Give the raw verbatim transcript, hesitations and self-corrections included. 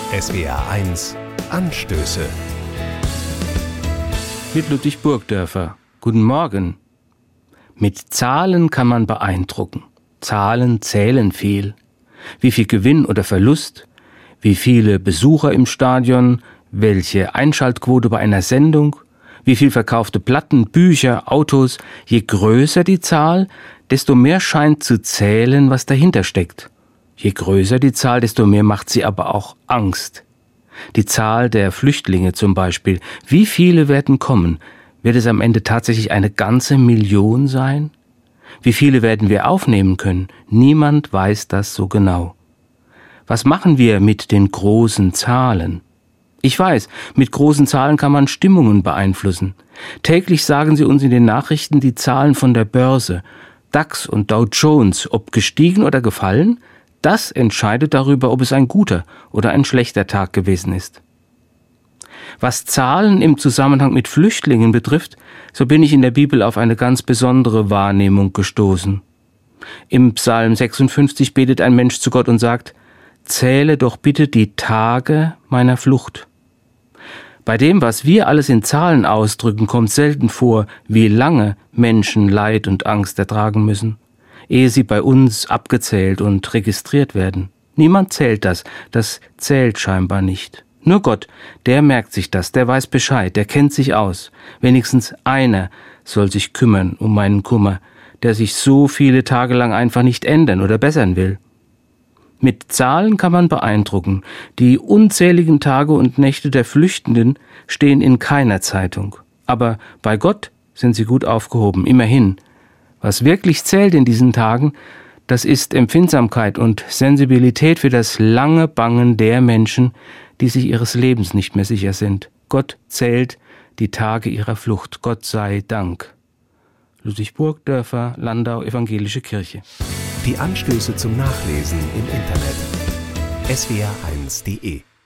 S W R eins Anstöße. Mit Ludwig Burgdörfer. Guten Morgen. Mit Zahlen kann man beeindrucken. Zahlen zählen viel. Wie viel Gewinn oder Verlust, wie viele Besucher im Stadion, welche Einschaltquote bei einer Sendung, wie viel verkaufte Platten, Bücher, Autos. Je größer die Zahl, desto mehr scheint zu zählen, was dahinter steckt. Je größer die Zahl, desto mehr macht sie aber auch Angst. Die Zahl der Flüchtlinge zum Beispiel. Wie viele werden kommen? Wird es am Ende tatsächlich eine ganze Million sein? Wie viele werden wir aufnehmen können? Niemand weiß das so genau. Was machen wir mit den großen Zahlen? Ich weiß, mit großen Zahlen kann man Stimmungen beeinflussen. Täglich sagen sie uns in den Nachrichten die Zahlen von der Börse. DAX und Dow Jones, ob gestiegen oder gefallen, das entscheidet darüber, ob es ein guter oder ein schlechter Tag gewesen ist. Was Zahlen im Zusammenhang mit Flüchtlingen betrifft, so bin ich in der Bibel auf eine ganz besondere Wahrnehmung gestoßen. Im Psalm sechsundfünfzig betet ein Mensch zu Gott und sagt: Zähle doch bitte die Tage meiner Flucht. Bei dem, was wir alles in Zahlen ausdrücken, kommt selten vor, wie lange Menschen Leid und Angst ertragen müssen, ehe sie bei uns abgezählt und registriert werden. Niemand zählt das, das zählt scheinbar nicht. Nur Gott, der merkt sich das, der weiß Bescheid, der kennt sich aus. Wenigstens einer soll sich kümmern um meinen Kummer, der sich so viele Tage lang einfach nicht ändern oder bessern will. Mit Zahlen kann man beeindrucken. Die unzähligen Tage und Nächte der Flüchtenden stehen in keiner Zeitung. Aber bei Gott sind sie gut aufgehoben, immerhin. Was wirklich zählt in diesen Tagen, das ist Empfindsamkeit und Sensibilität für das lange Bangen der Menschen, die sich ihres Lebens nicht mehr sicher sind. Gott zählt die Tage ihrer Flucht. Gott sei Dank. Ludwig Burgdörfer, Landau, Evangelische Kirche. Die Anstöße zum Nachlesen im Internet. S W R eins punkt de